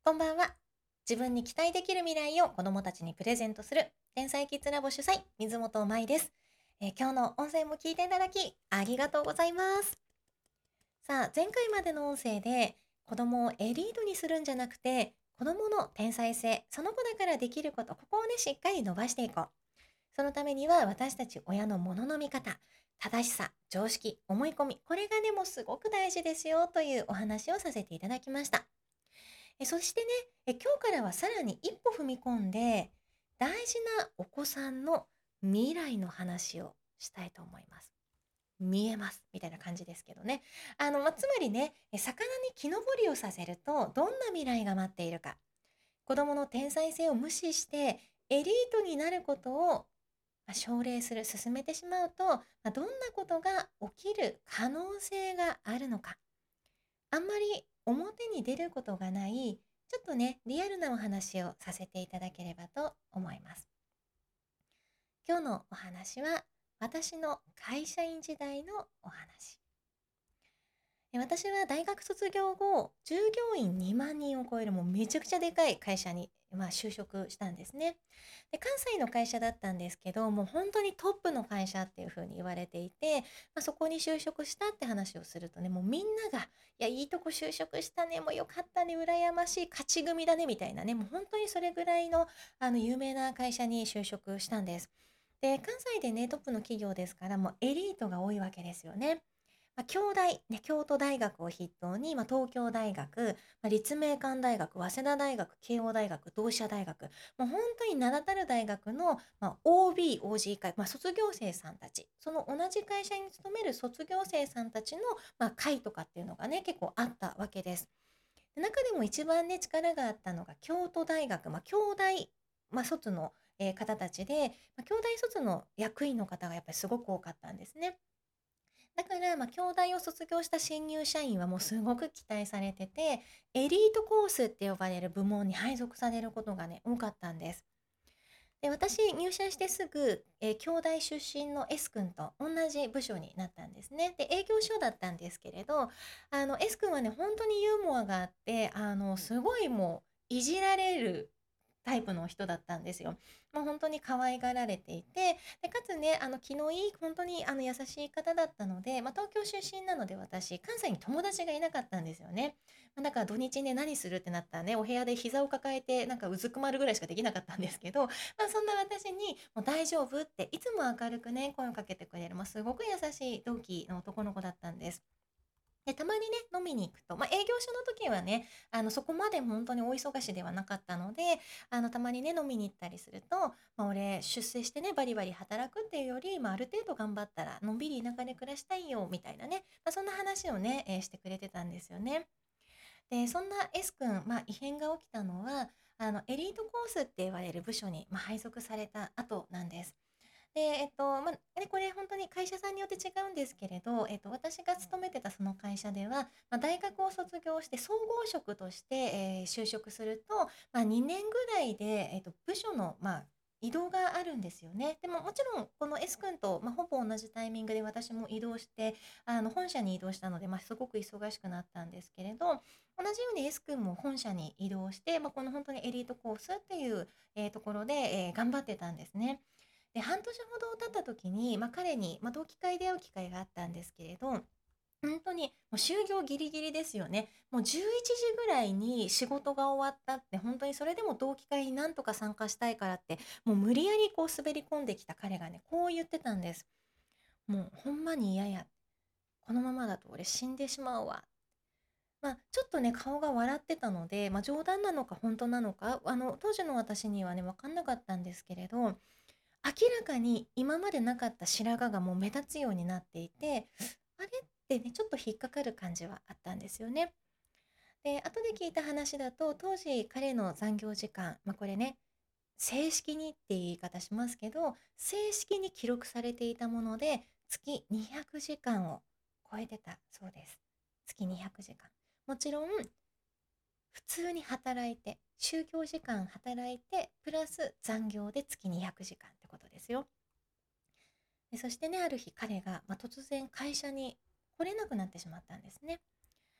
こんばんは。自分に期待できる未来を子供たちにプレゼントする天才キッズラボ主催、水本舞です。今日の音声も聞いていただきありがとうございます。さあ、前回までの音声で子供をエリートにするんじゃなくて、子供の天才性、その子だからできること、ここをね、しっかり伸ばしていこう。そのためには私たち親のものの見方、正しさ、常識、思い込み、これがね、もうすごく大事ですよというお話をさせていただきました。そしてね、今日からはさらに一歩踏み込んで、大事なお子さんの未来の話をしたいと思います。見えますみたいな感じですけどね。つまりね、魚に木登りをさせるとどんな未来が待っているか。子供の天才性を無視してエリートになることを奨励する、進めてしまうと、どんなことが起きる可能性があるのか。あんまり表に出ることがない、ちょっとね、リアルなお話をさせていただければと思います。今日のお話は、私の会社員時代のお話。私は大学卒業後、従業員2万人を超えるもうめちゃくちゃでかい会社に、就職したんですね。で、関西の会社だったんですけど、もう本当にトップの会社っていう風に言われていて、そこに就職したって話をするとね、もうみんなが、いや、いいとこ就職したね、もうよかったね、羨ましい、勝ち組だね、みたいなね、もう本当にそれぐらいの、有名な会社に就職したんです。で、関西でね、トップの企業ですから、もうエリートが多いわけですよね。京大、ね、京都大学を筆頭に、東京大学、立命館大学、早稲田大学、慶応大学、同志社大学、もう本当に名だたる大学の、OB、OG 会、卒業生さんたち、その同じ会社に勤める卒業生さんたちの、会とかっていうのがね、結構あったわけです。で中でも一番ね、力があったのが京都大学、京大、卒の、方たちで、京大卒の役員の方がやっぱりすごく多かったんですね。だから、京大を卒業した新入社員はもうすごく期待されてて、エリートコースって呼ばれる部門に配属されることがね、多かったんです。で、私入社してすぐ、京大出身の S 君と同じ部署になったんですね。で、営業所だったんですけれど、S 君はね、本当にユーモアがあって、すごいもう、いじられるタイプの人だったんですよ。もう本当に可愛がられていて、で、かつね、気のいい、本当に優しい方だったので、東京出身なので私、関西に友達がいなかったんですよね。だから土日ね、何するってなったらね、お部屋で膝を抱えて、なんかうずくまるぐらいしかできなかったんですけど、そんな私に、もう大丈夫って、いつも明るくね、声をかけてくれる、すごく優しい同期の男の子だったんです。で、たまにね、飲みに行くと、営業所の時はね、そこまで本当にお忙しではなかったので、たまにね、飲みに行ったりすると、俺、出世してね、バリバリ働くっていうより、ある程度頑張ったら、のんびり田舎で暮らしたいよ、みたいなね、そんな話をね、してくれてたんですよね。で、そんな S 君、異変が起きたのは、エリートコースって言われる部署に、配属された後なんです。で、これ本当に会社さんによって違うんですけれど、私が勤めてたその会社では、大学を卒業して総合職として、就職すると、2年ぐらいで、部署の、移動があるんですよね。でももちろん、この S 君と、ほぼ同じタイミングで私も移動して、本社に移動したので、すごく忙しくなったんですけれど、同じように S 君も本社に移動して、この本当にエリートコースっていう、ところで、頑張ってたんですね。で、半年ほど経った時に、彼に、同期会で会う機会があったんですけれど、本当にもう就業ギリギリですよね。もう11時ぐらいに仕事が終わったって、本当にそれでも同期会になんとか参加したいからって、もう無理やりこう滑り込んできた彼がね、こう言ってたんです。もうほんまに嫌や。このままだと俺死んでしまうわ。ちょっとね、顔が笑ってたので、冗談なのか本当なのか、当時の私にはね、分かんなかったんですけれど、明らかに今までなかった白髪がもう目立つようになっていて、あれってね、ちょっと引っかかる感じはあったんですよね。で、後で聞いた話だと、当時彼の残業時間、これね、正式にって言い方しますけど、正式に記録されていたもので、月200時間を超えてたそうです。月200時間。もちろん、普通に働いて、就業時間働いて、プラス残業で月200時間ってことですよ。でそしてね、ある日彼が、突然会社に来れなくなってしまったんですね。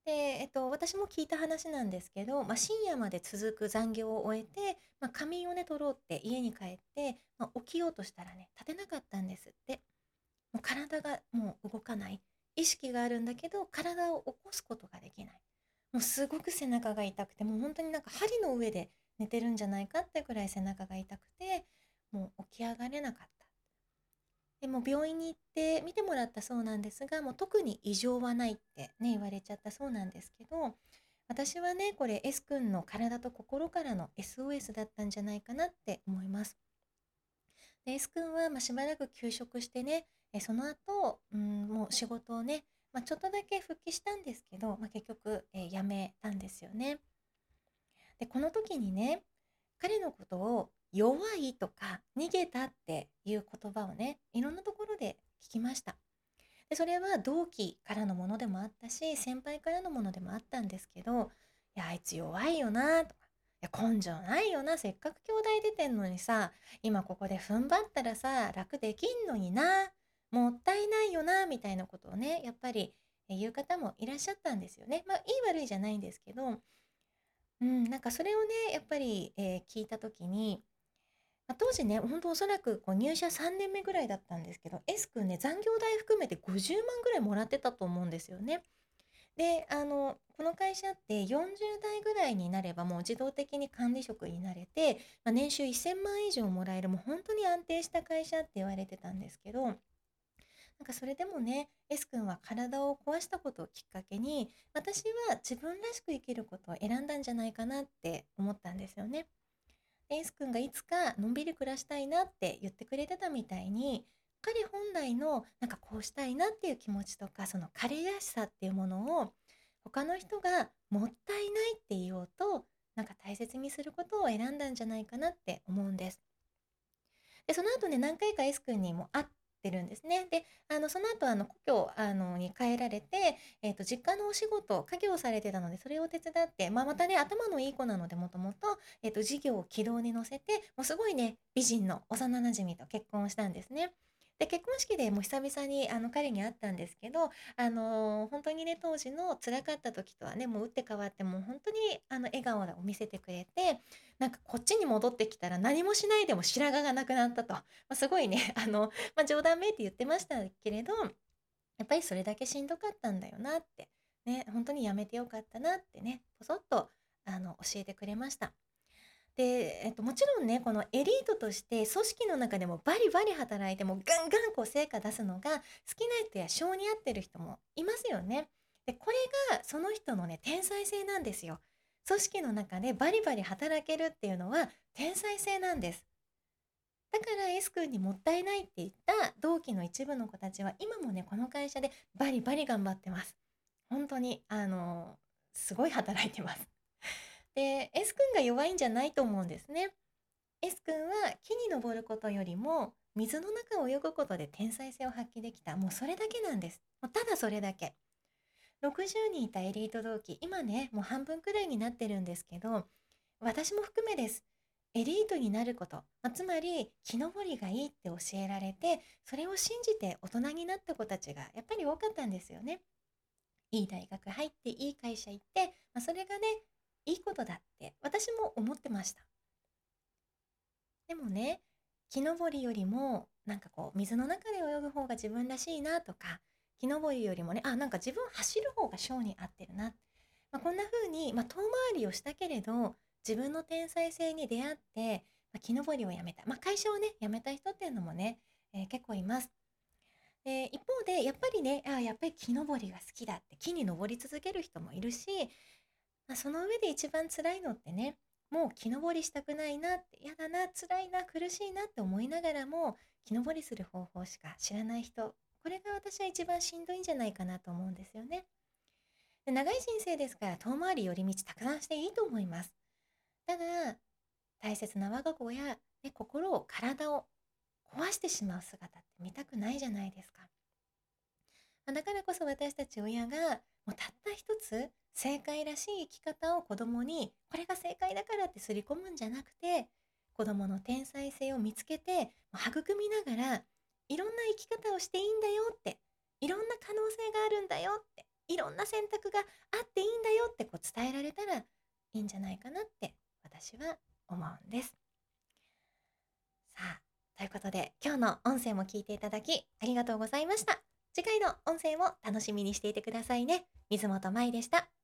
で、私も聞いた話なんですけど、深夜まで続く残業を終えて、仮眠をね、取ろうって家に帰って、起きようとしたらね、立てなかったんですって。もう体がもう動かない。意識があるんだけど、体を起こすことができない。もうすごく背中が痛くて、もう本当になんか針の上で寝てるんじゃないかってくらい背中が痛くて、もう起き上がれなかった。でも病院に行って見てもらったそうなんですが、もう特に異常はないってね、言われちゃったそうなんですけど、私はね、これ S 君の体と心からの SOS だったんじゃないかなって思います。で S 君はしばらく休職してね、その後、もう仕事をね、ちょっとだけ復帰したんですけど、結局、辞めたんですよね。で、この時にね、彼のことを弱いとか逃げたっていう言葉をね、いろんなところで聞きました。で、それは同期からのものでもあったし、先輩からのものでもあったんですけど、いや、あいつ弱いよなとか、いや、根性ないよな、せっかく兄弟出てんのにさ、今ここで踏ん張ったらさ、楽できんのにな、もったいないよな、みたいなことをね、やっぱり言う方もいらっしゃったんですよね。いい悪いじゃないんですけど、なんかそれをね、やっぱり、聞いた時に、当時ね、本当おそらくこう入社3年目ぐらいだったんですけど、S 君ね、残業代含めて50万ぐらいもらってたと思うんですよね。で、この会社って40代ぐらいになればもう自動的に管理職になれて、年収1000万以上もらえるもう本当に安定した会社って言われてたんですけど、なんかそれでもね、S 君は体を壊したことをきっかけに、私は自分らしく生きることを選んだんじゃないかなって思ったんですよね。エース君がいつかのんびり暮らしたいなって言ってくれてたみたいに、彼本来のなんかこうしたいなっていう気持ちとか、その彼らしさっていうものを他の人がもったいないって言おうと、なんか大切にすることを選んだんじゃないかなって思うんです。で、その後ね、何回か S 君にも会ってるんですね。で、その後、故郷、に帰られて、実家のお仕事、家業をされてたので、それを手伝って、またね、頭のいい子なので、もともと、事業を軌道に乗せて、もうすごいね、美人の幼馴染と結婚をしたんですね。で、結婚式でもう久々に彼に会ったんですけど、本当にね、当時の辛かった時とはね、もう打って変わって、もう本当に笑顔を見せてくれて、なんかこっちに戻ってきたら何もしないでも白髪がなくなったと。すごいね、冗談めいて言ってましたけれど、やっぱりそれだけしんどかったんだよなって、ね、本当にやめてよかったなってね、ぽそっと教えてくれました。で、もちろんね、このエリートとして組織の中でもバリバリ働いてもガンガンこう成果出すのが好きな人や性に合ってる人もいますよね。で、これがその人のね、天才性なんですよ。組織の中でバリバリ働けるっていうのは天才性なんです。だから S 君にもったいないって言った同期の一部の子たちは今もね、この会社でバリバリ頑張ってます。本当に、すごい働いてます。で、S 君が弱いんじゃないと思うんですね。S 君は木に登ることよりも水の中を泳ぐことで天才性を発揮できた。もうそれだけなんです。もうただそれだけ。60人いたエリート同期、今ね、もう半分くらいになってるんですけど、私も含めです。エリートになること、つまり木登りがいいって教えられて、それを信じて大人になった子たちがやっぱり多かったんですよね。いい大学入っていい会社行って、それがね、いいことだって私も思ってました。でもね、木登りよりもなんかこう水の中で泳ぐ方が自分らしいなとか、木登りよりもね、なんか自分走る方が性に合ってるな、こんな風に、遠回りをしたけれど自分の天才性に出会って、木登りをやめた、会社をね辞めた人っていうのもね、結構います。で、一方でやっぱりね、やっぱり木登りが好きだって木に登り続ける人もいるし、その上で一番辛いのってね、もう木登りしたくないなって、やだな、辛いな、苦しいなって思いながらも、木登りする方法しか知らない人、これが私は一番しんどいんじゃないかなと思うんですよね。で、長い人生ですから遠回り寄り道たくさんしていいと思います。ただ、大切な我が子や、ね、心を、体を壊してしまう姿って見たくないじゃないですか。だからこそ私たち親がもうたった一つ正解らしい生き方を子供に、これが正解だからって刷り込むんじゃなくて、子供の天才性を見つけて育みながら、いろんな生き方をしていいんだよって、いろんな可能性があるんだよって、 いろんな選択があっていいんだよって伝えられたらいいんじゃないかなって私は思うんです。さあ、ということで今日の音声も聞いていただきありがとうございました。次回の音声も楽しみにしていてくださいね。水本舞でした。